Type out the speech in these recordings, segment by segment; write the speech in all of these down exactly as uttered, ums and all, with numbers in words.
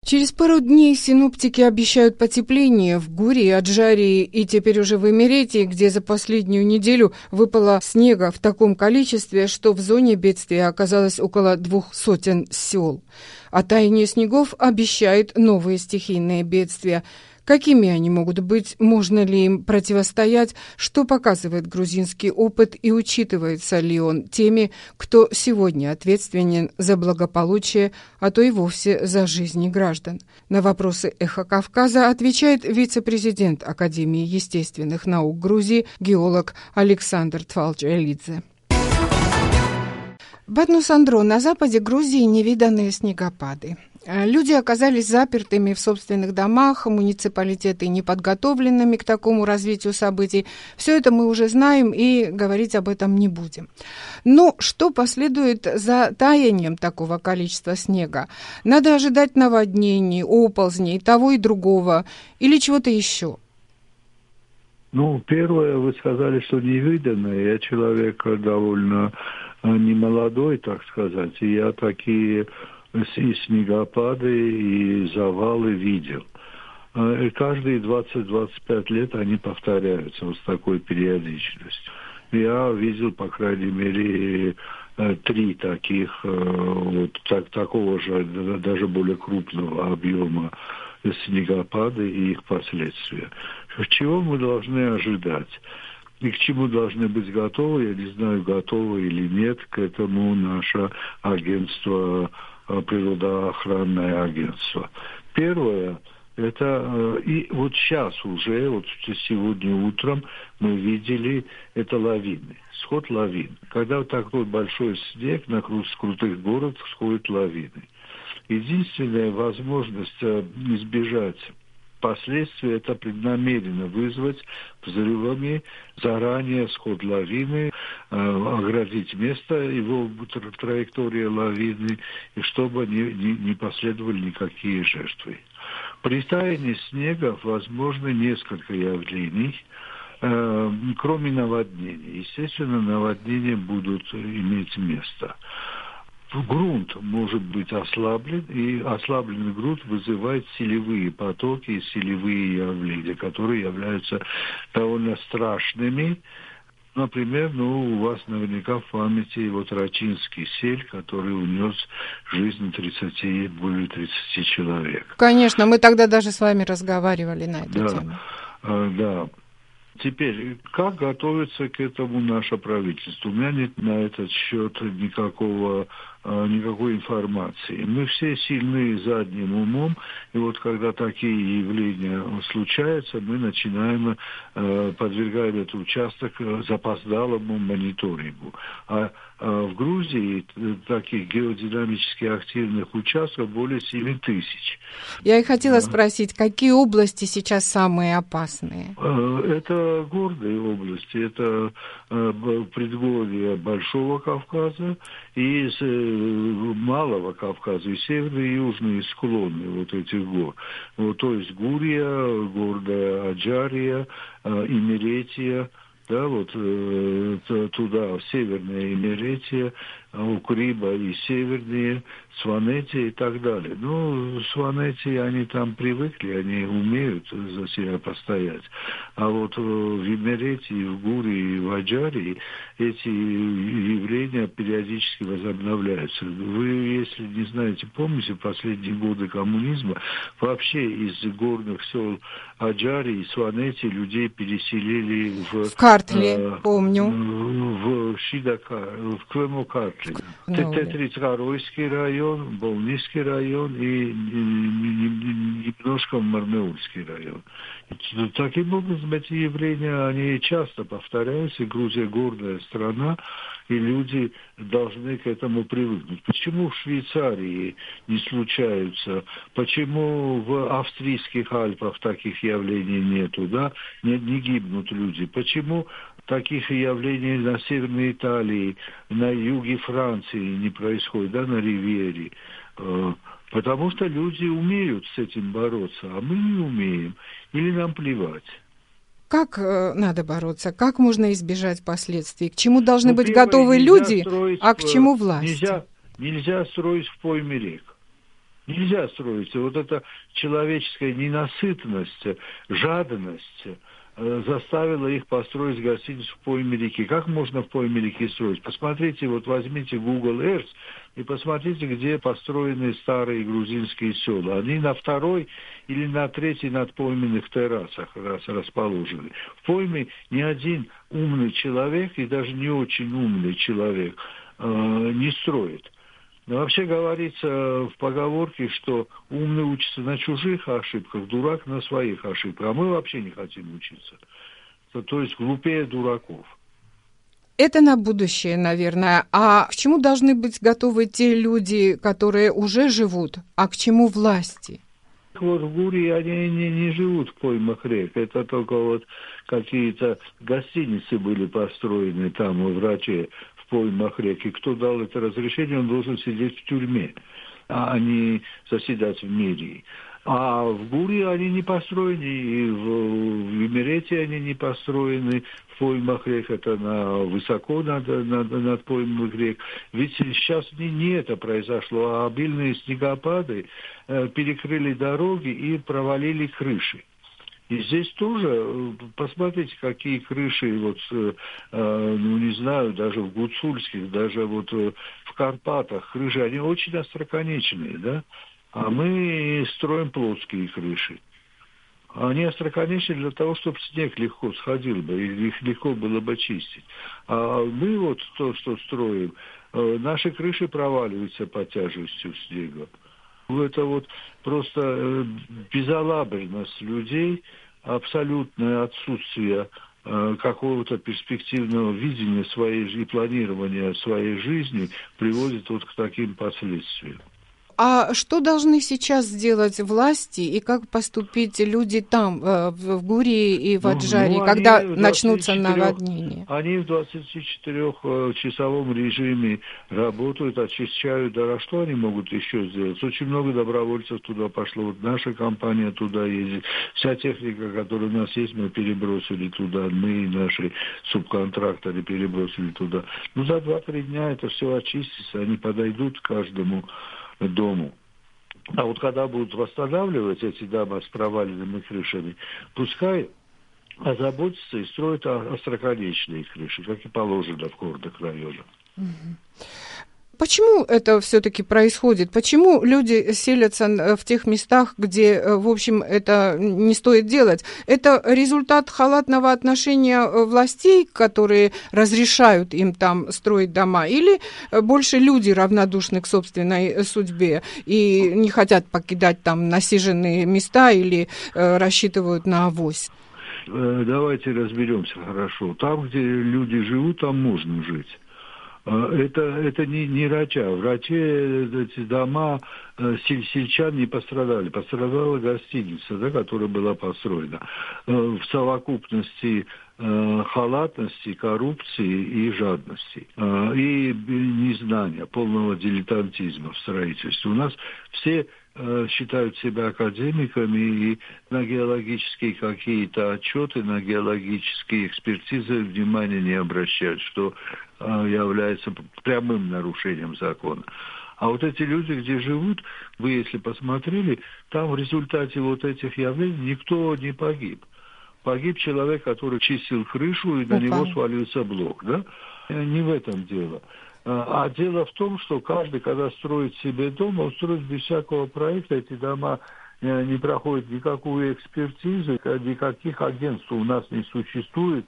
Через пару дней синоптики обещают потепление в Гурии, Аджарии и теперь уже в Имеретии, где за последнюю неделю выпало снега в таком количестве, что в зоне бедствия оказалось около двух сотен сел. А таяние снегов обещает новые стихийные бедствия. Какими они могут быть, можно ли им противостоять, что показывает грузинский опыт и учитывается ли он теми, кто сегодня ответственен за благополучие, а то и вовсе за жизни граждан. На вопросы «Эхо Кавказа» отвечает вице-президент Академии естественных наук Грузии, геолог Александр Твалчелидзе. Батну-Сандро, на западе Грузии невиданные снегопады. Люди оказались запертыми в собственных домах, муниципалитеты неподготовленными к такому развитию событий. Все это мы уже знаем и говорить об этом не будем. Но что последует за таянием такого количества снега? Надо ожидать наводнений, оползней, того и другого или чего-то еще? Ну, первое, вы сказали, что невиданное. Я человек довольно немолодой, так сказать, и я такие и снегопады, и завалы видел. И каждые двадцать-двадцать пять лет они повторяются вот с такой периодичностью. Я видел, по крайней мере, три таких, вот так, такого же, даже более крупного объема снегопада и их последствия. Чего мы должны ожидать? И к чему должны быть готовы, я не знаю, готовы или нет, к этому наше агентство, природоохранное агентство. Первое, это, и вот сейчас уже, вот сегодня утром мы видели, это лавины, сход лавин. Когда вот такой большой снег на крутых горах сходят лавины. Единственная возможность избежать последствия — это преднамеренно вызвать взрывами заранее сход лавины, э, оградить место, его траектория лавины, и чтобы не, не, не последовали никакие жертвы. При таянии снега возможно несколько явлений, э, кроме наводнений. Естественно, наводнения будут иметь место. Грунт может быть ослаблен, и ослабленный грунт вызывает селевые потоки и селевые явления, которые являются довольно страшными. Например, ну, у вас наверняка в памяти вот Рачинский сель, который унес жизнь тридцати, более тридцати человек. Конечно, мы тогда даже с вами разговаривали на эту да, тему. А, да. Теперь, как готовится к этому наше правительство? У меня нет на этот счет никакого, никакой информации. Мы все сильны задним умом, и вот когда такие явления случаются, мы начинаем, подвергаем этот участок запоздалому мониторингу. А в Грузии таких геодинамически активных участков более семи тысяч. Я и хотела а. спросить, какие области сейчас самые опасные? Это горные области, это предгорье Большого Кавказа и Малого Кавказа, и северные и южные склоны вот этих гор. Вот, то есть Гурия, горная Аджария, Имеретия, да, вот э, туда, в Северная Имеретия, Укриба и северные, Сванетия и так далее. Ну, Сванетии, они там привыкли, они умеют за себя постоять. А вот в Имеретии, в Гурии и в Аджарии эти явления периодически возобновляются. Вы, если не знаете, помните, в последние годы коммунизма вообще из горных сел Аджарии и Сванетии людей переселили в... В Картли, э, помню. В, в Шидака, в Квемокартли. Тетрицкаройский район, Болнийский район и немножко Марнеульский район. Таким образом, эти явления, они часто повторяются, и Грузия горная страна, и люди должны к этому привыкнуть. Почему в Швейцарии не случаются, почему в австрийских Альпах таких явлений нету, да, не, не гибнут люди, почему таких явлений на Северной Италии, на юге Франции не происходит, да, на Ривьере. Потому что люди умеют с этим бороться, а мы не умеем. Или нам плевать. Как э, надо бороться? Как можно избежать последствий? К чему должны ну, быть готовы люди, а к чему власть? Нельзя, нельзя строить в пойме рек. Нельзя строить. Вот эта человеческая ненасытность, жадность заставила их построить гостиницу в пойме реки. Как можно в пойме реки строить? Посмотрите, вот возьмите Google Earth и посмотрите, где построены старые грузинские села. Они на второй или на третьей надпойменных террасах расположены. В пойме ни один умный человек, и даже не очень умный человек, не строит. Но вообще говорится в поговорке, что умный учится на чужих ошибках, дурак на своих ошибках. А мы вообще не хотим учиться. То есть глупее дураков. Это на будущее, наверное. А к чему должны быть готовы те люди, которые уже живут, а к чему власти? Вот в Гурии они не, не живут в поймах рек. Это только вот какие-то гостиницы были построены там в Раче, в поймах рек. И кто дал это разрешение, он должен сидеть в тюрьме, а не заседать в мэрии. А в Гурии они не построены, и в, в Имерете они не построены, в поймах рек, это на, высоко над, над, над поймах рек. Ведь сейчас не, не это произошло, а обильные снегопады э, перекрыли дороги и провалили крыши. И здесь тоже, посмотрите, какие крыши, вот, э, ну, не знаю, даже в Гуцульских, даже вот э, в Карпатах крыши, они очень остроконечные, да? А мы строим плоские крыши. Они остроконечные для того, чтобы снег легко сходил бы, и их легко было бы чистить. А мы вот то, что строим, э, наши крыши проваливаются под тяжестью снега. Это вот просто безалаберность людей, абсолютное отсутствие э, какого-то перспективного видения своей и планирования своей жизни приводит вот к таким последствиям. А что должны сейчас сделать власти и как поступить люди там, в Гурии и в Аджаре, ну, ну, когда начнутся наводнения? Они в двадцатичетырёхчасовом режиме работают, очищают дорог. Что они могут еще сделать? Очень много добровольцев туда пошло. Вот наша компания туда ездит. Вся техника, которая у нас есть, мы перебросили туда. Мы и наши субконтракторы перебросили туда. Ну, за два-три дня это все очистится. Они подойдут к каждому дому. А вот когда будут восстанавливать эти дома с проваленными крышами, пускай озаботятся и строят остроконечные крыши, как и положено в горных районах. Почему это все-таки происходит? Почему люди селятся в тех местах, где, в общем, это не стоит делать? Это результат халатного отношения властей, которые разрешают им там строить дома? Или больше люди равнодушны к собственной судьбе и не хотят покидать там насиженные места или э, рассчитывают на авось? Давайте разберемся хорошо. Там, где люди живут, там можно жить. Это, это не, не Рача. В Раче эти дома сель, сельчан не пострадали. Пострадала гостиница, да, которая была построена. В совокупности халатности, коррупции и жадности. И незнания, полного дилетантизма в строительстве. У нас все считают себя академиками и на геологические какие-то отчеты, на геологические экспертизы внимания не обращают, что является прямым нарушением закона. А вот эти люди, где живут, вы, если посмотрели, там в результате вот этих явлений никто не погиб. Погиб человек, который чистил крышу, и на него свалился блок, да? Не в этом дело. А дело в том, что каждый, когда строит себе дом, он строит без всякого проекта. Эти дома не проходят никакую экспертизу, никаких агентств у нас не существует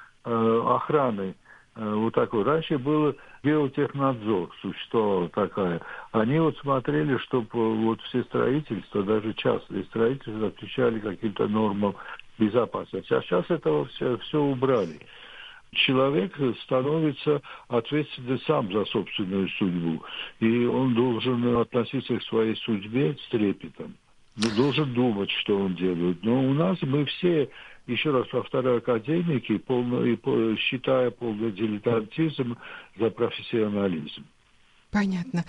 охраны. Вот такой. Раньше был геотехнадзор, существовала такая. Они вот смотрели, чтобы вот все строительства, даже частные строительства, отвечали каким-то нормам безопасности. А сейчас этого все, все убрали. Человек становится ответственным сам за собственную судьбу. И он должен относиться к своей судьбе с трепетом. Должен думать, что он делает. Но у нас мы все, еще раз повторяю, академики, полно, считая полный дилетантизм за профессионализм. Понятно.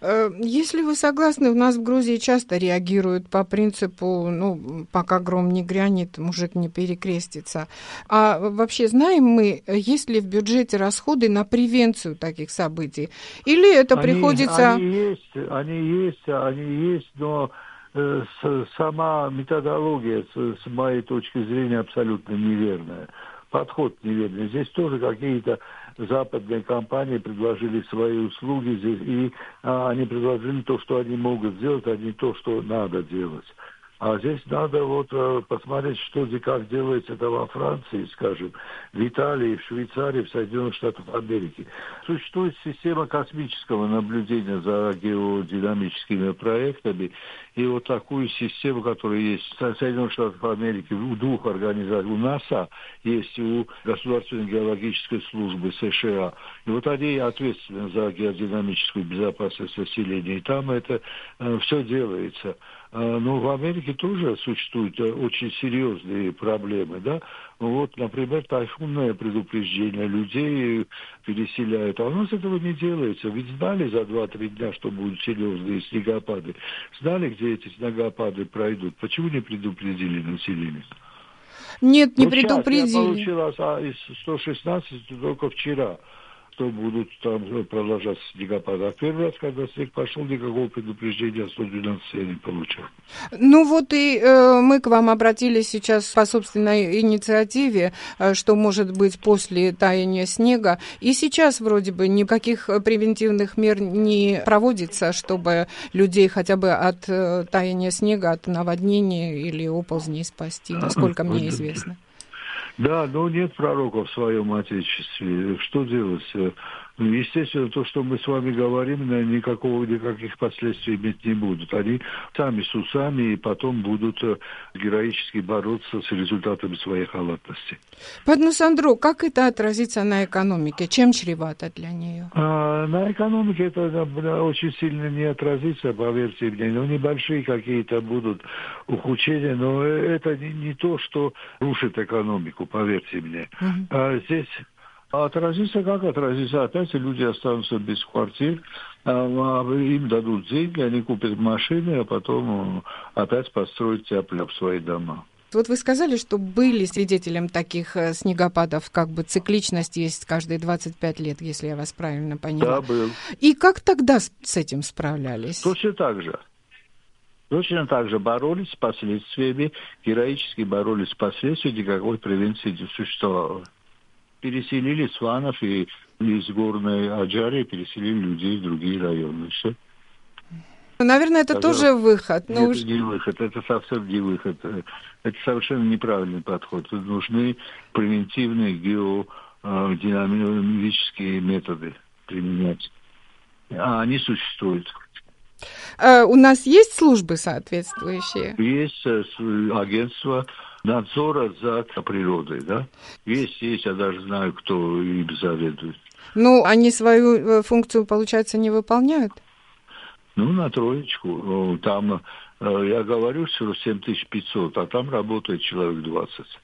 Если вы согласны, у нас в Грузии часто реагируют по принципу, ну, пока гром не грянет, мужик не перекрестится. А вообще знаем мы, есть ли в бюджете расходы на превенцию таких событий? Или это они, приходится... Они есть, они есть, они есть, но э, с, сама методология, с, с моей точки зрения, абсолютно неверная. Подход неверный. Здесь тоже какие-то западные компании предложили свои услуги здесь, и а, они предложили то, что они могут сделать, а не то, что надо делать. А здесь надо вот посмотреть, что и как делается это во Франции, скажем, в Италии, в Швейцарии, в Соединенных Штатах Америки. Существует система космического наблюдения за геодинамическими проектами, и вот такую систему, которая есть в Соединенных Штатах Америки, у двух организаций, у НАСА, есть у Государственной геологической службы США. И вот они ответственны за геодинамическую безопасность населения, и там это э, все делается. Но в Америке тоже существуют очень серьезные проблемы, да. Вот, например, тайфунное предупреждение, людей переселяют, а у нас этого не делается. Ведь знали за два-три дня, что будут серьезные снегопады, знали, где эти снегопады пройдут. Почему не предупредили население? Нет, не вот предупредили. Я получила из сто шестнадцати только вчера, что будут там продолжаться снегопады. А первый раз, когда снег пошел, никакого предупреждения сто двенадцать я не получил. Ну вот и э, мы к вам обратились сейчас по собственной инициативе, э, что может быть после таяния снега. И сейчас вроде бы никаких превентивных мер не проводится, чтобы людей хотя бы от э, таяния снега, от наводнения или оползней спасти, насколько мне известно. Да, но нет пророка в своем Отечестве. Что делать? Естественно, то, что мы с вами говорим, никакого, никаких последствий иметь не будут. Они сами с усами и потом будут героически бороться с результатами своей халатности. Пан Сандро, как это отразится на экономике? Чем чревато для нее? А, на экономике это очень сильно не отразится, поверьте мне. Ну, небольшие какие-то будут ухудшения, но это не, не то, что рушит экономику, поверьте мне. Uh-huh. А здесь... Отразится, как отразится? Опять люди останутся без квартир, им дадут деньги, они купят машины, а потом опять построят тяп-ляп свои дома. Вот вы сказали, что были свидетелем таких снегопадов, как бы цикличность есть каждые двадцать пять лет, если я вас правильно поняла. Да, был. И как тогда с этим справлялись? Точно так же. Точно так же боролись с последствиями, героически боролись с последствиями, никакой превенции не существовало. Переселили сванов и из горной Аджарии переселили людей в другие районы. Все. Наверное, это Пожалуйста. Тоже выход. Но это уж... не выход, это совсем не выход. Это совершенно неправильный подход. Нужны превентивные геодинамические методы применять. А они существуют. А у нас есть службы соответствующие? Есть агентство надзора за природой, да? Есть, есть, я даже знаю, кто им заведует. Ну, они свою функцию, получается, не выполняют? Ну, на троечку. Там, я говорю, всего семь тысяч пятьсот, а там работает человек двадцать.